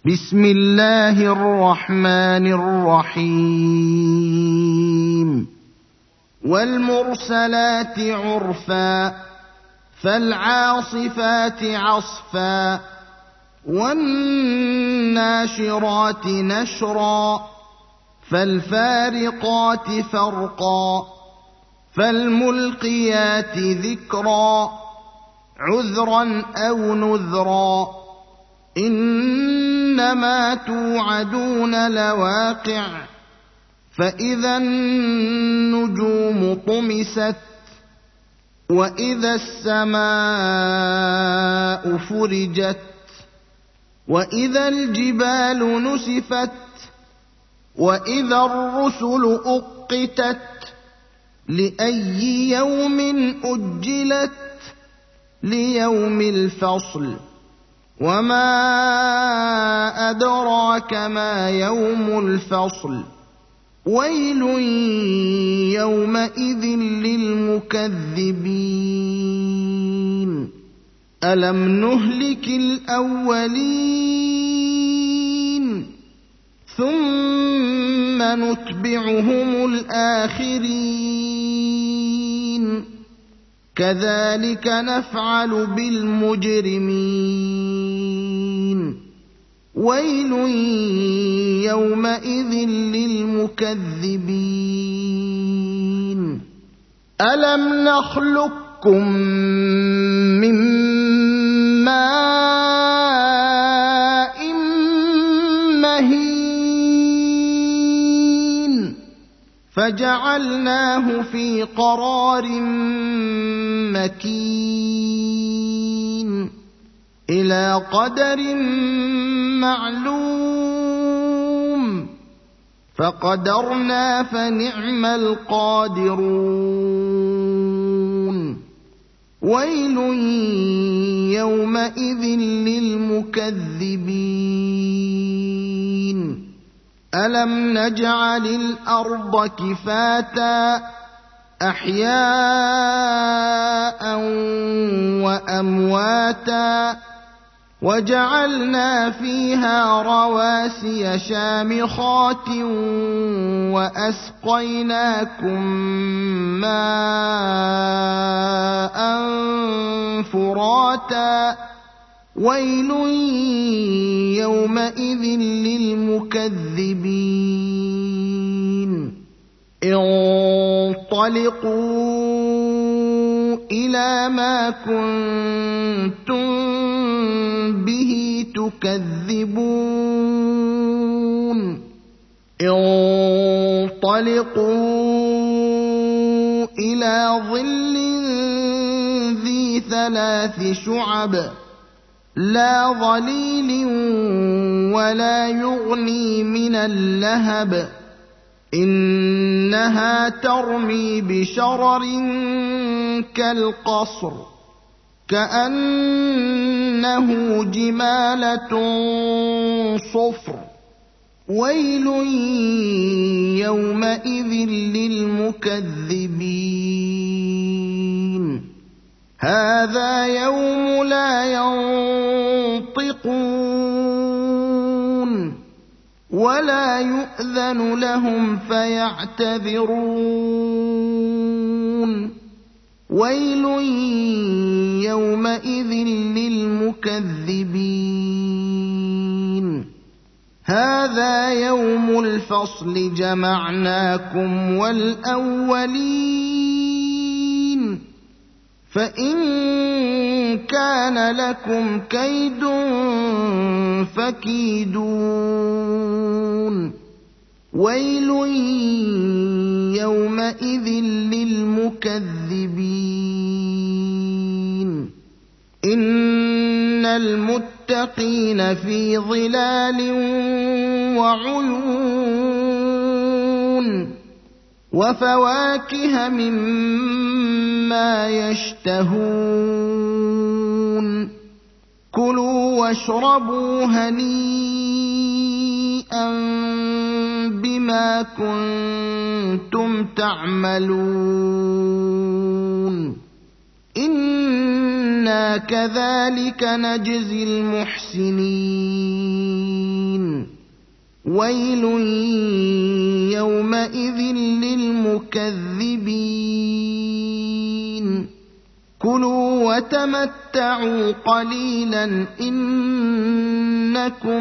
بسم الله الرحمن الرحيم والمرسلات عرفا فالعاصفات عصفا والناشرات نشرا فالفارقات فرقا فالملقيات ذكرا عذرا أو نذرا إنما توعدون لواقع فإذا النجوم طمست وإذا السماء فرجت وإذا الجبال نسفت وإذا الرسل أقتت لأي يوم أجلت ليوم الفصل وما أدراك ما يوم الفصل ويل يومئذ للمكذبين ألم نهلك الأولين ثم نتبعهم الآخرين كذلك نفعل بالمجرمين ويل يومئذ للمكذبين ألم نخلقكم من ماء مهين فجعلناه في قرار مكين إلى قدر معلوم فقدرنا فنعم القادرون ويل يومئذ للمكذبين ألم نجعل الأرض كفاتا أحياء وأمواتا وجعلنا فيها رواسي شامخات وأسقيناكم ماء فراتا ويل يومئذ للمكذبين انطلقوا إلى ما كنتم به تكذبون انطلقوا إلى ظل ذي 3 شعب لا ظليل ولا يغني من اللهب إنها ترمي بشرر كالقصر كأنه جمالة صفر ويل يومئذ للمكذبين هذا يوم لا ينطقون ولا يؤذن لهم فيعتذرون ويل يومئذ للمكذبين هذا يوم الفصل جمعناكم والأولين فإن كان لكم كيد فكيدون ويل يومئذ للمكذبين إن المتقين في ظلال وعيون وفواكه مما يشتهون كلوا واشربوا هنيئا بما كنتم تعملون إنا كذلك نجزي المحسنين ويل يومئذ للمكذبين كلوا وتمتعوا قليلا إنكم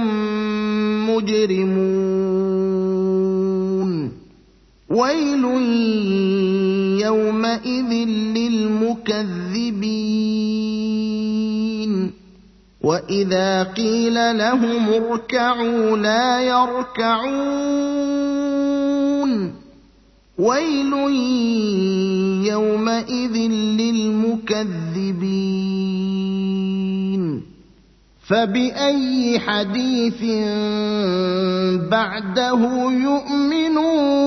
مجرمون ويل يومئذ للمكذبين وإذا قيل لهم اركعوا لا يركعون ويل يومئذ للمكذبين فبأي حديث بعده يؤمنون